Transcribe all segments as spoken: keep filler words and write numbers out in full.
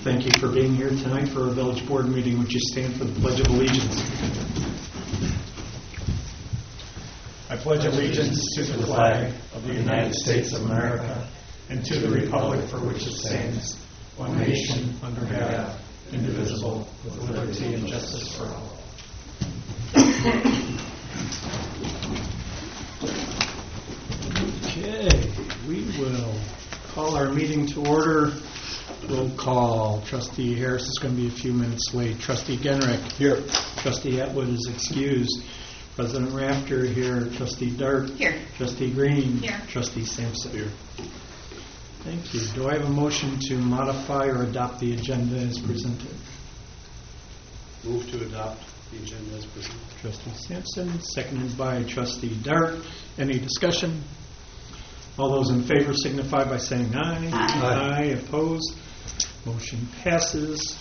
Thank you for being here tonight for our village board meeting. Would you stand for the Pledge of Allegiance? I pledge allegiance to the flag of the United States of America and to the republic for which it stands, one nation, under God, indivisible, with liberty and justice for all. Okay, we will call our meeting to order. Roll call. Trustee Harris is going to be a few minutes late. Trustee Genrick. Here. Trustee Atwood is excused. President Rafter here. Trustee Dart. Here. Trustee Green. Here. Trustee Sampson. Here. Thank you. Do I have a motion to modify or adopt the agenda as presented? Move to adopt the agenda as presented. Trustee Sampson, seconded by Trustee Dart. Any discussion? All those in favor signify by saying aye. Aye. Aye. Opposed? Motion passes.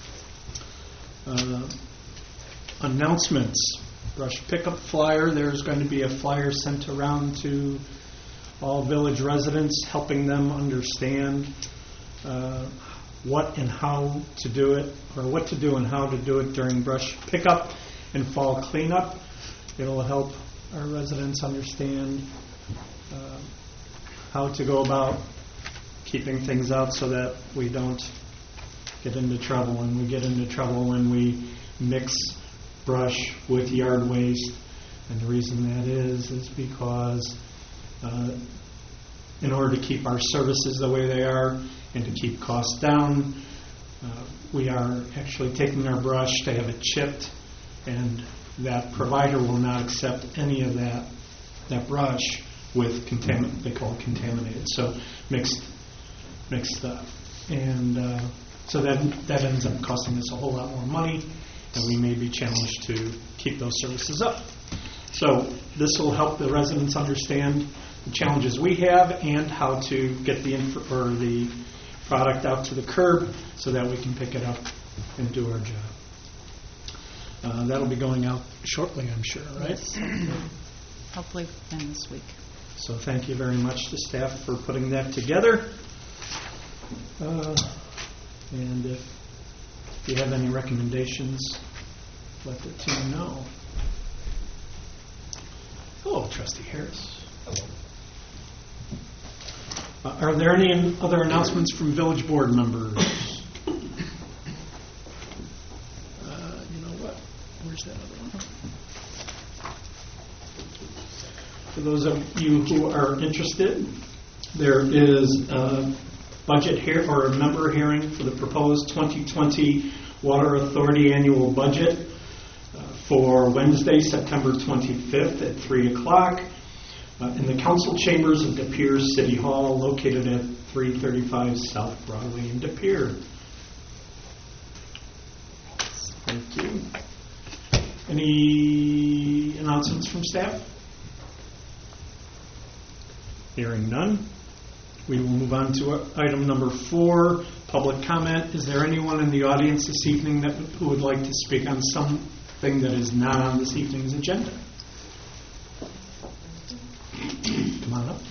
Uh, announcements. Brush pickup flyer. There's going to be a flyer sent around to all village residents, helping them understand uh, what and how to do it, or what to do and how to do it during brush pickup and fall cleanup. It'll help our residents understand uh, how to go about keeping things out so that we don't get into trouble. And we get into trouble when we mix brush with yard waste. And the reason that is is because uh, in order to keep our services the way they are and to keep costs down, uh, we are actually taking our brush to have it chipped, and that provider will not accept any of that that brush with contamin- they call it contaminated, so mixed mixed stuff. And uh, so that that ends up costing us a whole lot more money, and we may be challenged to keep those services up. So this will help the residents understand the challenges we have and how to get the inf- or the product out to the curb so that we can pick it up and do our job. Uh, that'll be going out shortly, I'm sure, right? Yes. Hopefully within this week. So thank you very much to staff for putting that together. Uh, and if you have any recommendations, let the team know. Hello, Trustee Harris. Hello. Uh, are there any other announcements from village board members? Uh, you know what? Where's that other one? For those of you who are interested, there is a budget here or a member hearing for the proposed twenty twenty Water Authority annual budget uh, for Wednesday, September twenty-fifth at three o'clock uh, in the council chambers of De Pere City Hall, located at three thirty-five South Broadway in De Pere. Thank you. Any announcements from staff? Hearing none, we will move on to item number four, public comment. Is there anyone in the audience this evening that who would like to speak on something that is not on this evening's agenda? Come on up.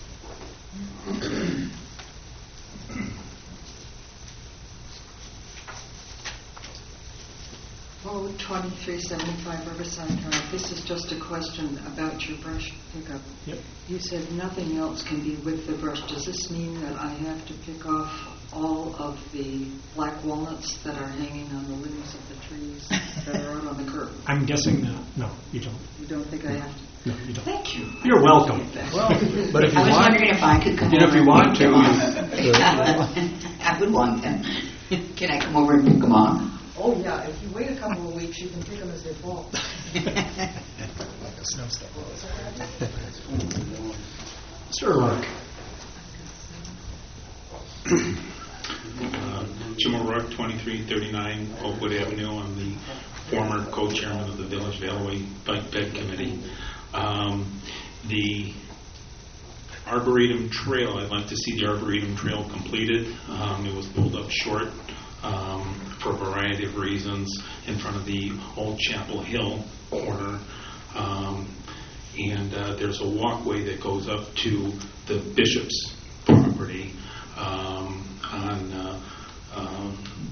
Oh, twenty-three seventy-five Riverside Drive. This is just a question about your brush pickup. Yep. You said nothing else can be with the brush. Does this mean that I have to pick off all of the black walnuts that are hanging on the limbs of the trees that are out on the curb? I'm guessing not. No, you don't. You don't think I have to? No, you don't. Thank you. You're welcome. Well, but if you I was want, wondering if I could come you know, over if you and want pick to, them you- off. I would want them. Can I come over and pick them off? Oh, yeah. If you wait a couple of weeks, you can pick them as they fall. Sir Mark. Uh, Jim O'Rourke, twenty-three thirty-nine Oakwood Avenue. I'm the former co-chairman of the Village Valley Bike Bed Committee. Um, the Arboretum Trail, I'd like to see the Arboretum Trail completed. Um, it was pulled up short um, for a variety of reasons in front of the Old Chapel Hill corner. Um, and uh, there's a walkway that goes up to the Bishop's property um, on uh, uh,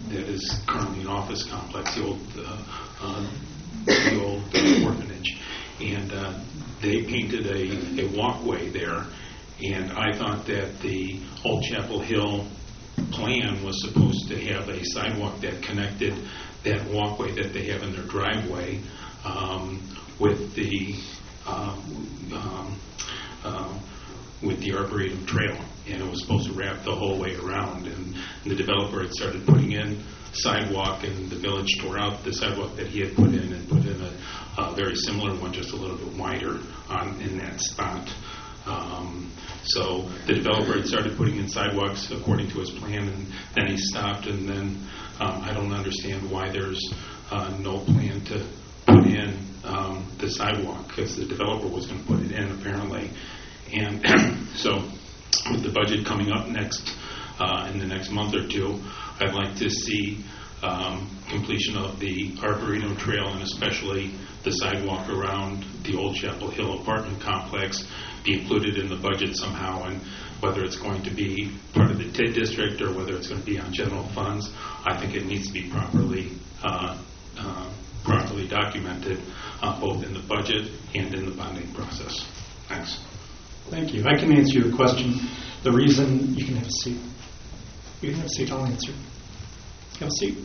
that is currently an office complex, the old, uh, uh, the old uh, orphanage. And uh, they painted a, a walkway there, and I thought that the Old Chapel Hill plan was supposed to have a sidewalk that connected that walkway that they have in their driveway um, with the um, um, uh, with the Arboretum Trail, and it was supposed to wrap the whole way around. And the developer had started putting in sidewalk, and the village tore out the sidewalk that he had put in and put in a, a very similar one, just a little bit wider on in that spot. Um, so the developer had started putting in sidewalks according to his plan, and then he stopped, and then um, I don't understand why there's uh, no plan to put in um, the sidewalk, because the developer was going to put it in apparently. And so with the budget coming up next uh, in the next month or two, I'd like to see um, completion of the Arboretum Trail, and especially the sidewalk around the Old Chapel Hill apartment complex be included in the budget somehow, and whether it's going to be part of the T I D district or whether it's going to be on general funds, I think it needs to be properly uh, uh, properly documented uh, both in the budget and in the bonding process. Thanks. Thank you. I can answer your question. The reason, you can have a seat. You can have a seat, I'll answer. Have a seat.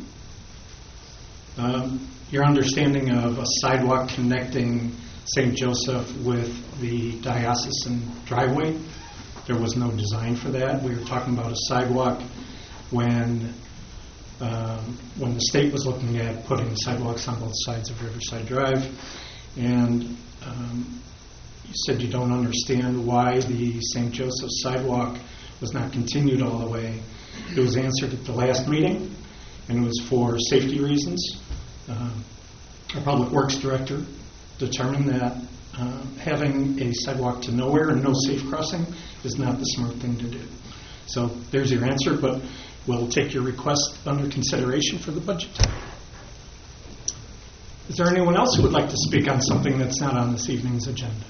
Um, your understanding of a sidewalk connecting Saint Joseph with the diocesan driveway, there was no design for that. We were talking about a sidewalk when um, when the state was looking at putting sidewalks on both sides of Riverside Drive, and um, you said you don't understand why the Saint Joseph sidewalk was not continued all the way. It was answered at the last meeting, and it was for safety reasons. Uh, our Public Works Director determined that uh, having a sidewalk to nowhere and no safe crossing is not the smart thing to do. So there's your answer, but we'll take your request under consideration for the budget time. Is there anyone else who would like to speak on something that's not on this evening's agenda?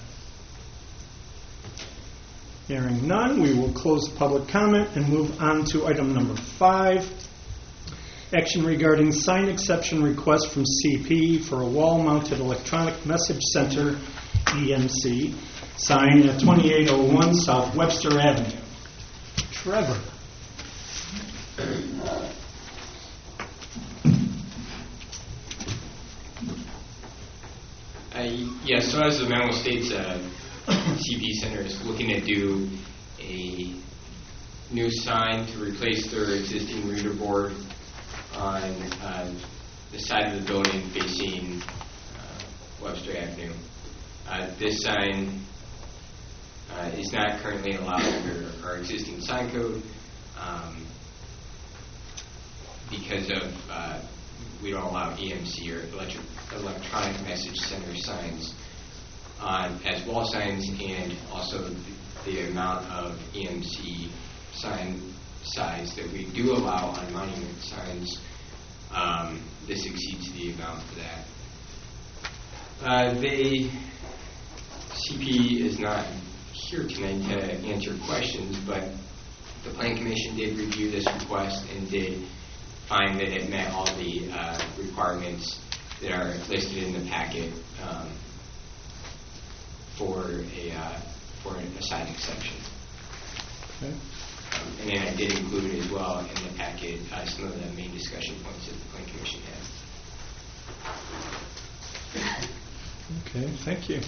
Hearing none, we will close public comment and move on to item number five. Action regarding sign exception request from C P for a wall-mounted electronic message center, E M C, sign at twenty-eight oh one South Webster Avenue. Trevor. Uh, yes, so as the memo states, uh, C P Center is looking to do a new sign to replace their existing reader board on uh, the side of the building facing uh, Webster Avenue. Uh, this sign uh, is not currently allowed under our existing sign code um, because of uh, we don't allow E M C or electric, electronic message center signs on as wall signs, and also the, the amount of E M C sign size that we do allow on monument signs. Um, this exceeds the amount for that. Uh, they, C P is not here tonight to answer questions, but the Plan Commission did review this request and did find that it met all the uh, requirements that are listed in the packet um, for a uh, for a sign exception. Okay. Um, and then I did include as well in the packet uh, some of the main discussion points that the Plan Commission had. Okay, thank you.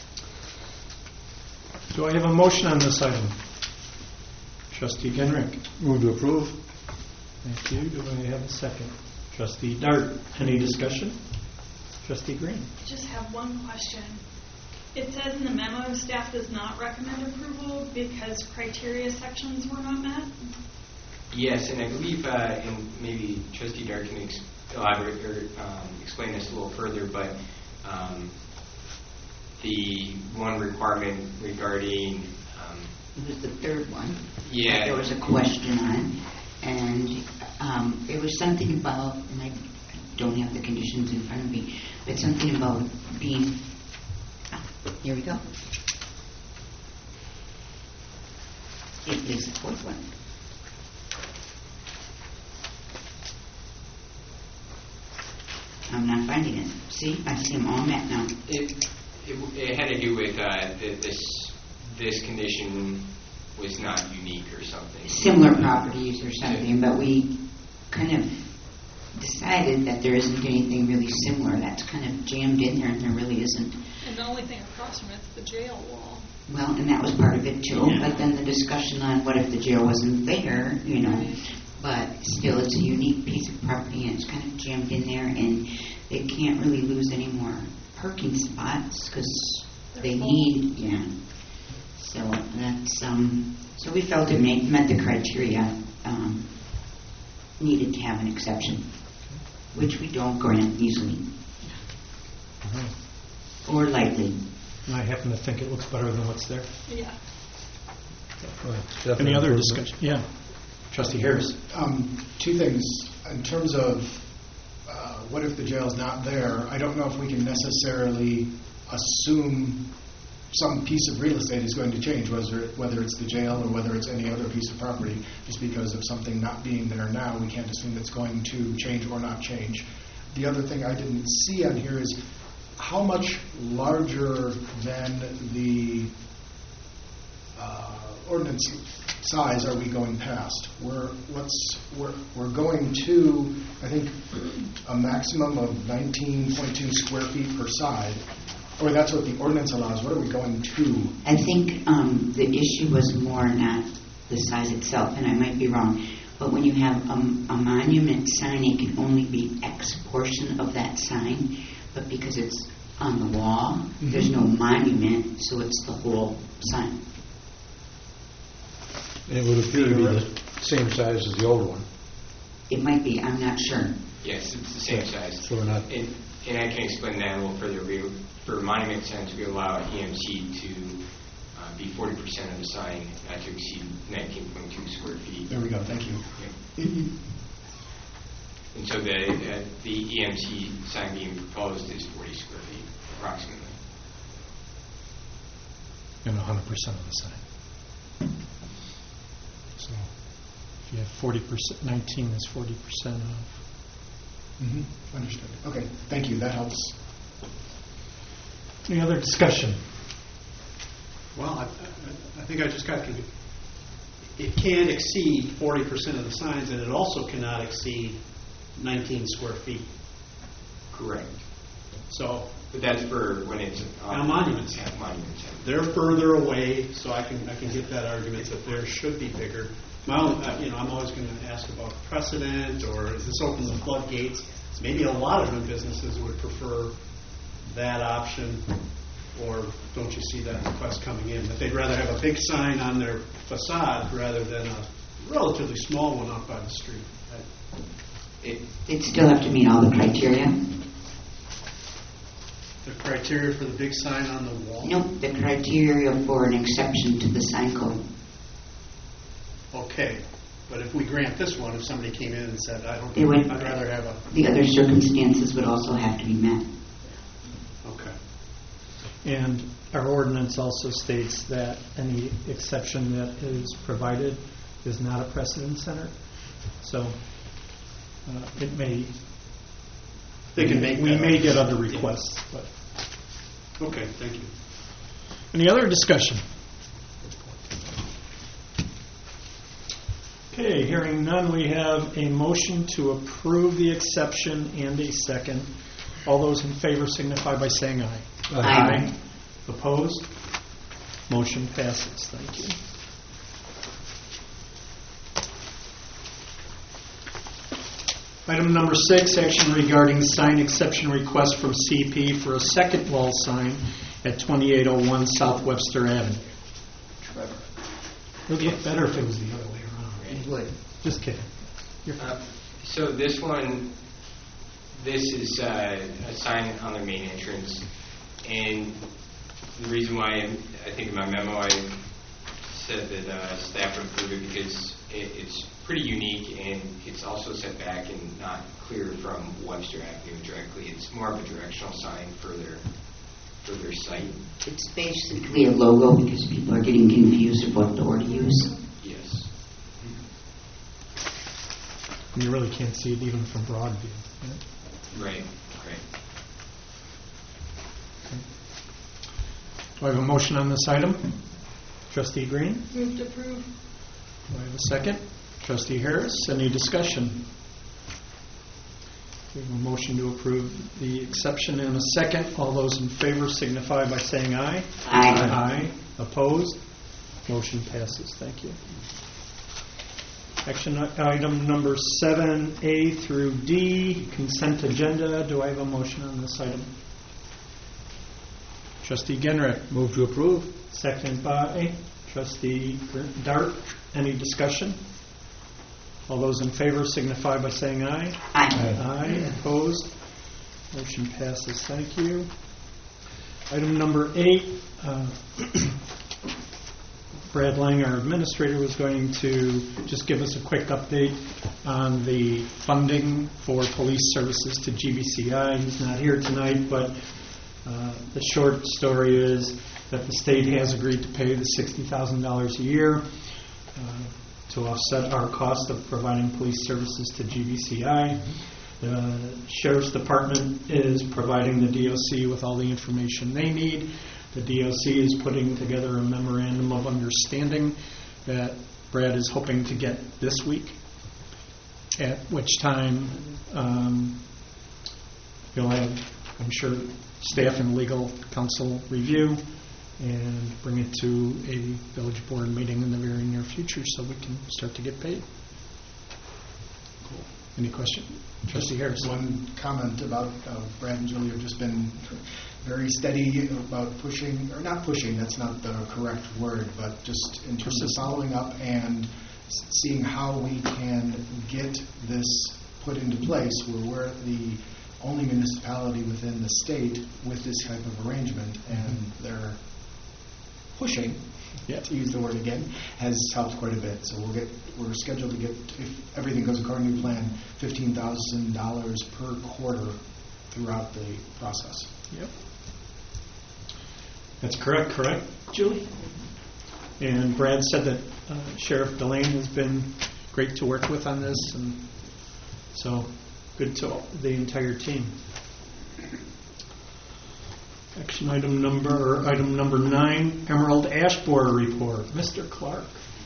Do I have a motion on this item? Trustee Genrick. Move to approve. Thank you. Do I have a second? Trustee Dart. Any discussion? Trustee Green. Just have one question. It says in the memo, staff does not recommend approval because criteria sections were not met. Yes, and I believe, uh, and maybe Trustee Dart can ex- elaborate or um, explain this a little further, but um, the one requirement regarding um, It was the third one. Yeah. There was a question on, and um, it was something about, and I don't have the conditions in front of me, but something about being, ah, here we go. It is the fourth one. I'm not finding it. See, I see them all met now. It, it, it had to do with uh, th- this this condition was not unique or something. Similar properties or something, but we kind of decided that there isn't anything really similar. That's kind of jammed in there, and there really isn't. And the only thing across from it's the jail wall. Well, and that was part of it too. Yeah. But then the discussion on what if the jail wasn't there, you know. But still, it's a unique piece of property, and it's kind of jammed in there, and they can't really lose any more parking spots because they need, yeah. So that's um. So we felt it made, met the criteria. Um, needed to have an exception, which we don't grant easily or lightly. And I happen to think it looks better than what's there. Yeah. Any other discussion? Yeah. Trustee Harris. Um, two things. In terms of uh, what if the jail's not there, I don't know if we can necessarily assume some piece of real estate is going to change, whether, whether it's the jail or whether it's any other piece of property. Just because of something not being there now, we can't assume it's going to change or not change. The other thing I didn't see on here is how much larger than the uh, ordinance size are we going past? We're what's we're we're going to, I think, a maximum of nineteen point two square feet per side. Or that's what the ordinance allows. What are we going to? I think um, the issue was more not the size itself, and I might be wrong, but when you have a, a monument sign, it can only be X portion of that sign, but because it's on the wall, mm-hmm. there's no monument, so it's the whole sign. It would appear to be the same size as the old one. It might be, I'm not sure. Yes, it's the same size. So we're not. And, and I can explain that a little further. We, for monument signs, we allow E M C to uh, be forty percent of the sign, not to exceed nineteen point two square feet. There we go. Thank you. Yeah. And so the uh, the E M C sign being proposed is forty square feet, approximately. And one hundred percent of the sign. So if you have forty percent, nineteen is forty percent of. Mm-hmm. Understood. Okay. Thank you. That helps. Any other discussion? Well, I, I, I think I just got confused. It can't exceed forty percent of the signs, and it also cannot exceed nineteen square feet. Correct. So, but that's for when it's on monuments. Yeah, monuments. They're further away, so I can I can get that argument that theirs should be bigger. My own, uh, you know, I'm always going to ask about precedent, or is this open the floodgates? Maybe a lot of new businesses would prefer that option, or don't you see that request coming in? That they'd rather have a big sign on their facade rather than a relatively small one out by the street. It, They'd still have to meet all the criteria. The criteria for the big sign on the wall? Nope, the criteria for an exception to the sign code. Okay, but if we grant this one, if somebody came in and said, I don't, They would, I'd rather have a... The other circumstances would also have to be met. Okay. And our ordinance also states that any exception that is provided is not a precedent center. So uh, it may, They can make we that may up. get other requests. Yeah. But Okay, thank you. any other discussion? Okay, hearing none, we have a motion to approve the exception and a second. All those in favor signify by saying aye. Aye. Opposed? Motion passes. Thank you. Item number six, action regarding sign exception request from C P for a second wall sign at twenty-eight oh one South Webster Avenue. Trevor. It would look better if it was the other way around. It would. Just kidding. Uh, so this one, this is uh, a sign on the main entrance, and the reason why I, I think in my memo I said that uh, staff would approve it because it, it's pretty unique and it's also set back and not clear from Webster Avenue directly. It's more of a directional sign for their for their site. It's basically a logo because people are getting confused of what door to use. Yes. You really can't see it even from Broadview. Right? Right, right. Do I have a motion on this item? Trustee Green? Move to approve. Do I have a second? Trustee Harris, any discussion? We have a motion to approve the exception and a second. All those in favor signify by saying aye. Aye. Aye. Opposed? Motion passes. Thank you. Action item number seven A through D, consent agenda. Do I have a motion on this item? Trustee Genrick. Move to approve. Second by Trustee Dart. Any discussion? All those in favor signify by saying aye. Aye. Aye. Opposed? Motion passes. Thank you. Item number eight, uh, Brad Lang, our administrator, was going to just give us a quick update on the funding for police services to G B C I. He's not here tonight, but uh, the short story is that the state has agreed to pay the sixty thousand dollars a year uh, to offset our cost of providing police services to G B C I. The Sheriff's Department is providing the D O C with all the information they need. The D O C is putting together a memorandum of understanding that Brad is hoping to get this week, at which time um, you'll have, I'm sure, staff and legal counsel review and bring it to a village board meeting in the very near future so we can start to get paid. Cool. Any question? Trustee Harris. One comment about uh, Brad and Julie have just been very steady about pushing, or not pushing, that's not the correct word, but just in terms of following up and s- seeing how we can get this put into place where we're the only municipality within the state with this type of arrangement, and they're pushing, Yeah. to use the word again, has helped quite a bit. So we'll get, we're scheduled to get, if everything goes according to plan, fifteen thousand dollars per quarter throughout the process. Yep. That's correct, correct, Julie? And Brad said that uh, Sheriff Delane has been great to work with on this, and so good to all- the entire team. Action item number item number nine, Emerald Ash Borer report. Mister Clark.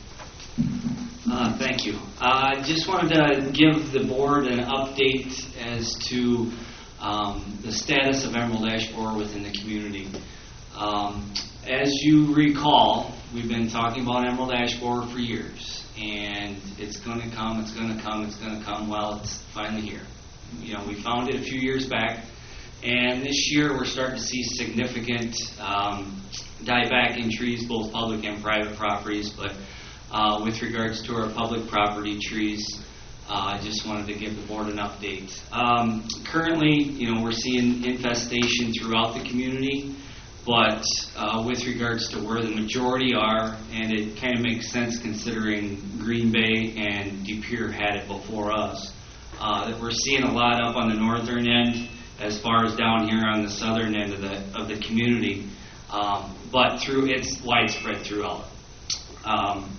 Uh, Thank you. I just wanted to give the board an update as to um, the status of Emerald Ash Borer within the community. Um, As you recall, we've been talking about Emerald Ash Borer for years, and it's going to come, it's going to come, it's going to come. Well, it's finally here. You know, we found it a few years back, and this year we're starting to see significant um, dieback in trees, both public and private properties. But uh, with regards to our public property trees, uh, I just wanted to give the board an update. Um, currently, you know, we're seeing infestation throughout the community, but uh, with regards to where the majority are, and it kind of makes sense considering Green Bay and De Pere had it before us, uh, that we're seeing a lot up on the northern end, as far as down here on the southern end of the of the community, um, but through it's widespread throughout. Um,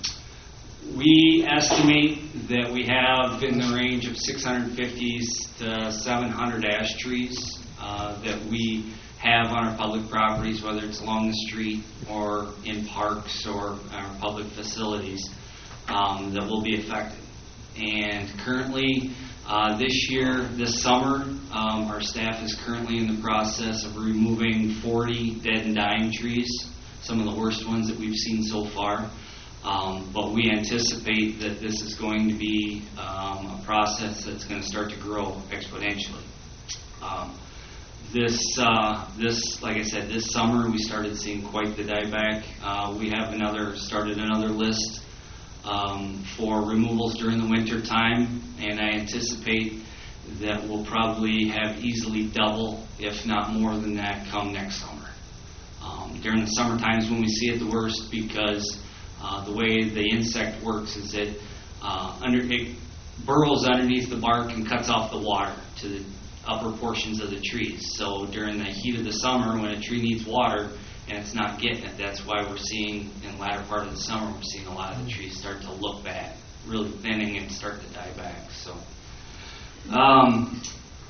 we estimate that we have in the range of six hundred fifty to seven hundred ash trees uh, that we have on our public properties, whether it's along the street or in parks or our public facilities, um, that will be affected. And currently, Uh, this year, this summer, um, our staff is currently in the process of removing forty dead and dying trees, some of the worst ones that we've seen so far. Um, but we anticipate that this is going to be um, a process that's going to start to grow exponentially. Um, this, uh, this, like I said, this summer we started seeing quite the dieback. Uh, we have another started another list Um, for removals during the winter time, and I anticipate that we'll probably have easily double, if not more than that, come next summer. Um, during the summer times when we see it the worst, because uh, the way the insect works is it, uh, under, it burrows underneath the bark and cuts off the water to the upper portions of the trees. So during the heat of the summer, when a tree needs water, and it's not getting it, that's why we're seeing, in the latter part of the summer, we're seeing a lot of the trees start to look bad, really thinning and start to die back. So, um,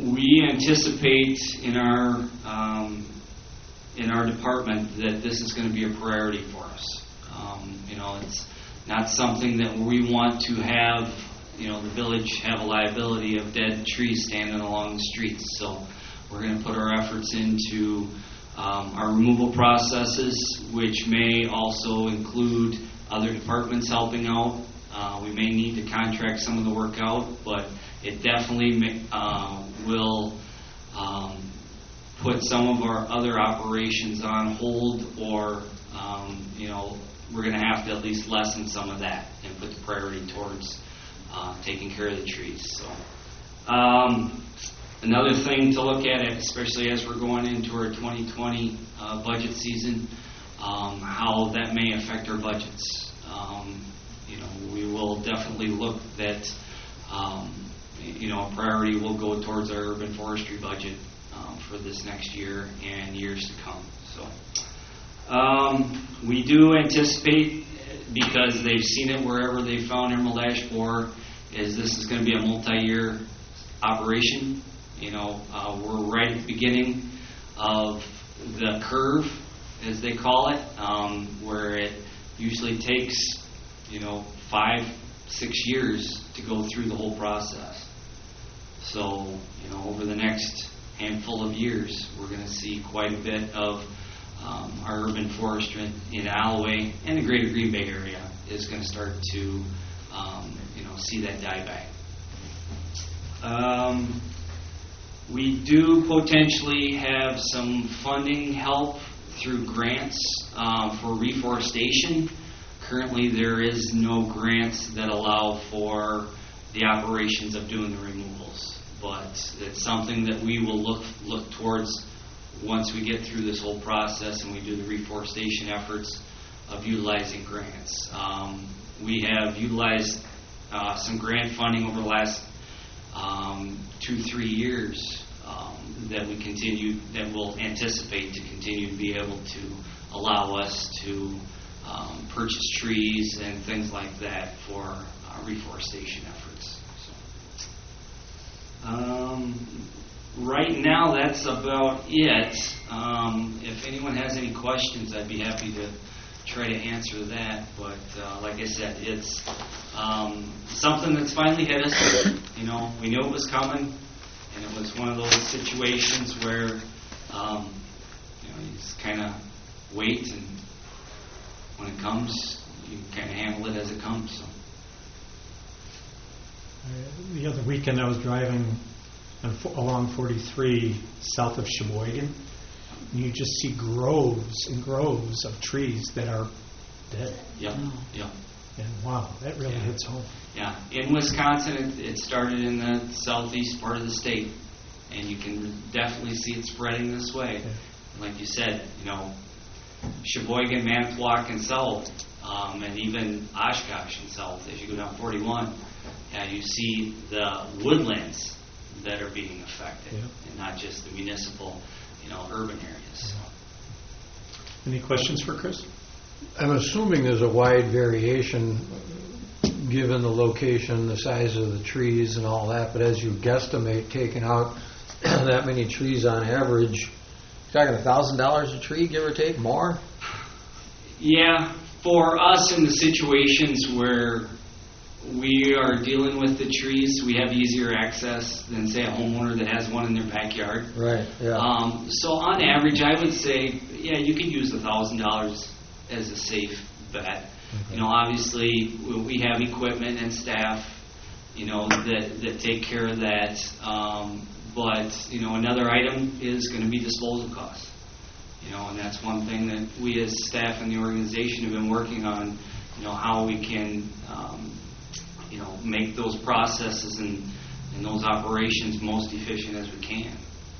we anticipate in our um, in our department that this is going to be a priority for us. Um, you know, it's not something that we want to have, you know, the village have a liability of dead trees standing along the streets. So we're going to put our efforts into um, our removal processes, which may also include other departments helping out. Uh, we may need to contract some of the work out, but it definitely may, uh, will um, put some of our other operations on hold, or um, you know, we're going to have to at least lessen some of that and put the priority towards uh, taking care of the trees. So, um, another thing to look at, especially as we're going into our twenty twenty uh, budget season, um, how that may affect our budgets. Um, you know, we will definitely look that, um, you know, a priority will go towards our urban forestry budget um, for this next year and years to come. So, um, we do anticipate, because they've seen it wherever they found emerald ash borer, is this is going to be a multi-year operation. You know, uh, we're right at the beginning of the curve, as they call it, um, where it usually takes, you know, five, six years to go through the whole process. So, you know, over the next handful of years, we're going to see quite a bit of um, our urban forestry in Alloway and the greater Green Bay area is going to start to, um, you know, see that die back. Um, we do potentially have some funding help through grants um, for reforestation. Currently, there is no grants that allow for the operations of doing the removals, but it's something that we will look look towards once we get through this whole process and we do the reforestation efforts of utilizing grants. Um, we have utilized uh, some grant funding over the last um, two, three years um, that we continue, that we'll anticipate to continue to be able to allow us to um, purchase trees and things like that for uh, reforestation efforts. So, um, right now, that's about it. Um, if anyone has any questions, I'd be happy to try to answer that. But uh, like I said, it's um, something that's finally hit us. You know, we knew it was coming, and it was one of those situations where um, you know, you just kind of wait, and when it comes, you kind of handle it as it comes. So. Uh, the other weekend, I was driving on, along forty-three south of Sheboygan, and you just see groves and groves of trees that are dead. Yep. Yep. And wow, that really yeah. hits home. Yeah. In Wisconsin, it, it started in the southeast part of the state, and you can definitely see it spreading this way. Yeah. Like you said, you know, Sheboygan, Manitowoc, and south, um, and even Oshkosh and south, as you go down forty-one, and you see the woodlands that are being affected, yeah. and not just the municipal, you know, urban areas. Any questions for Chris? I'm assuming there's a wide variation given the location, the size of the trees and all that, but as you guesstimate taking out that many trees on average, you're talking one thousand dollars a tree, give or take, more? Yeah, for us in the situations where we are dealing with the trees, we have easier access than, say, a homeowner that has one in their backyard. Right, yeah. Um, so on average, I would say, yeah, you could use one thousand dollars as a safe bet. Okay. You know, obviously, we have equipment and staff, you know, that, that take care of that. Um, but, you know, another item is going to be disposal costs. You know, and that's one thing that we as staff in the organization have been working on, you know, how we can, um, you know, make those processes and, and those operations most efficient as we can.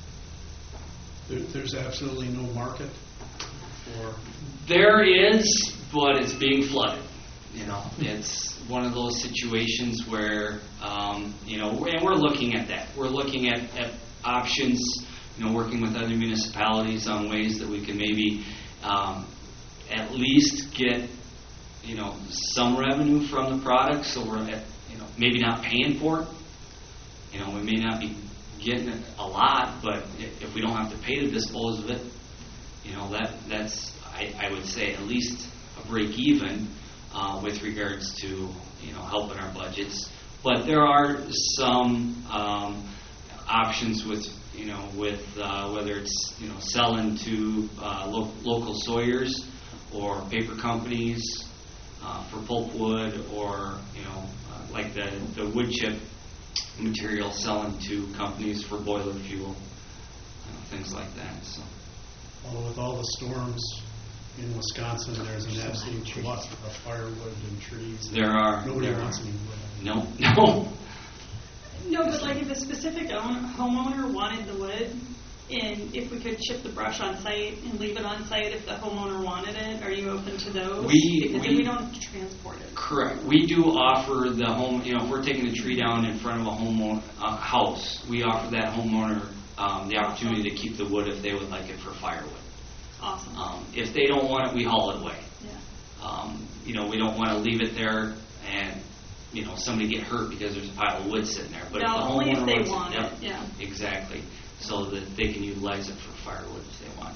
There, there's absolutely no market for... There is, but it's being flooded. You know, it's one of those situations where, um, you know, and we're looking at that. We're looking at, at options, you know, working with other municipalities on ways that we can maybe um, at least get, you know, some revenue from the product, so we're at, you know, maybe not paying for it. You know, we may not be getting a lot, but if, if we don't have to pay to dispose of it, you know, that that's I, I would say at least a break even uh, with regards to, you know, helping our budgets. But there are some um, options with, you know, with uh, whether it's, you know, selling to uh, lo- local sawyers or paper companies uh, for pulpwood, or, you know, uh, like the, the wood chip material selling to companies for boiler fuel, you know, things like that. So, Although with all the storms in Wisconsin, there's an absolute glut of firewood and trees. There are. Nobody there wants are. any wood. No, no. No, but like if a specific own, homeowner wanted the wood, and if we could ship the brush on site and leave it on site if the homeowner wanted it, are you open to those? We- because we- then we don't have to transport it. Correct. We do offer the home, you know, if we're taking a tree down in front of a home uh, house, we offer that homeowner um, the opportunity to keep the wood if they would like it for firewood. Awesome. Um, if they don't want it, we haul it away. Yeah. Um, you know, we don't want to leave it there and, you know, somebody get hurt because there's a pile of wood sitting there. But No, if the only if homeowner they wants want it, it, yeah. exactly, so that they can utilize it for firewood if they want.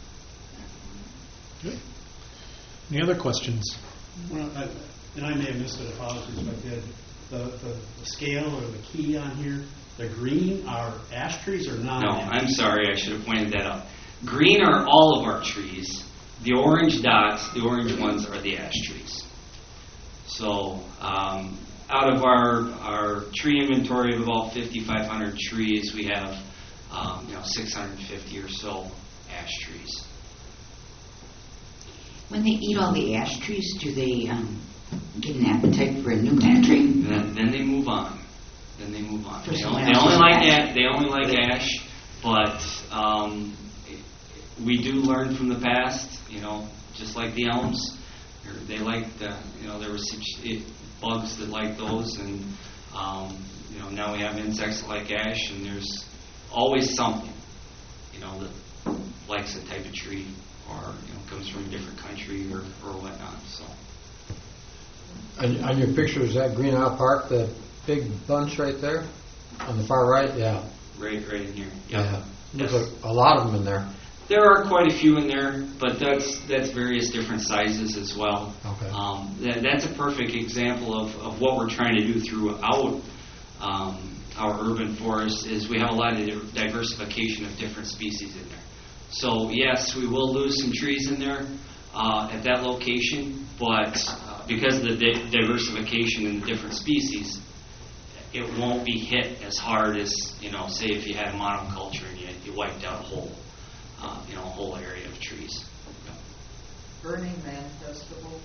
Good. Any other questions? Well, I, and I may have missed it, apologies if I did. The, the, the scale or the key on here, the green are ash trees or non? No, I'm sorry, I should have pointed that out. Green are all of our trees. The orange dots, the orange ones, are the ash trees. So, um, out of our our tree inventory of about fifty-five hundred trees, we have um, you know six hundred fifty or so ash trees. When they eat all the ash trees, do they um, get an appetite for a new kind of tree? And then, then they move on. Then they move on. For They someone only, they only else's like ash. ash. They only like ash, but um, we do learn from the past. You know, just like the elms, they like the, you know, there were such it, bugs that like those, and um, you know, now we have insects that like ash, and there's always something, you know, that likes a type of tree, or, you know, comes from a different country or, or whatnot. So. On, on your picture, is that Green Isle Park, the big bunch right there on the far right? Yeah. Right, right in here. Yep. Yeah. Yes. There's a, a lot of them in there. There are quite a few in there, but that's that's various different sizes as well. Okay. Um, that, that's a perfect example of, of what we're trying to do throughout um, our urban forest. Is we have a lot of di- diversification of different species in there. So yes, we will lose some trees in there uh, at that location, but uh, because of the di- diversification in the different species, it won't be hit as hard as, you know, say if you had a monoculture and you, you wiped out a whole. Uh, you know, a whole area of trees. Burning Man Festival.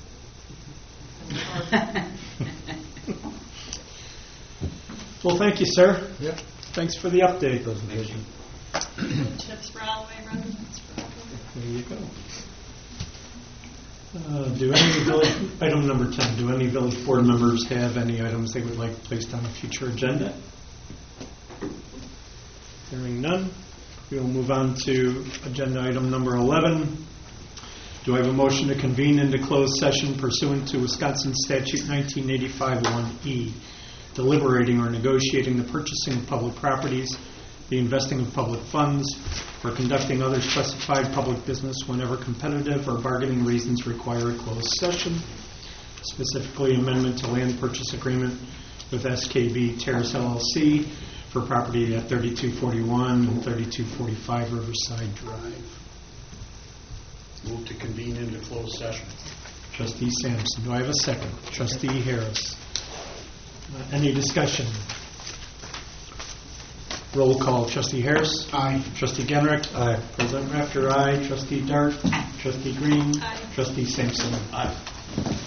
Well, thank you, sir. Yep. Thanks for the update. Presentation. Tips for Alloway residents. There you go. Uh, do any village, item number ten, do any village board members have any items they would like placed on a future agenda? Hearing none, we will move on to agenda item number eleven. Do I have a motion to convene into closed session pursuant to Wisconsin Statute nineteen eighty-five one E, deliberating or negotiating the purchasing of public properties, the investing of public funds, or conducting other specified public business whenever competitive or bargaining reasons require a closed session, specifically amendment to land purchase agreement with S K B Terrace L L C for property at thirty-two forty-one and thirty-two forty-five Riverside Drive. Move to convene into closed session. Trustee Sampson, do I have a second? Trustee Harris. Uh, any discussion? Roll call. Trustee Harris? Aye. Trustee Genrick? Aye. President Rafter, aye. Trustee Dart? Aye. Trustee Green? Aye. Trustee Sampson? Aye.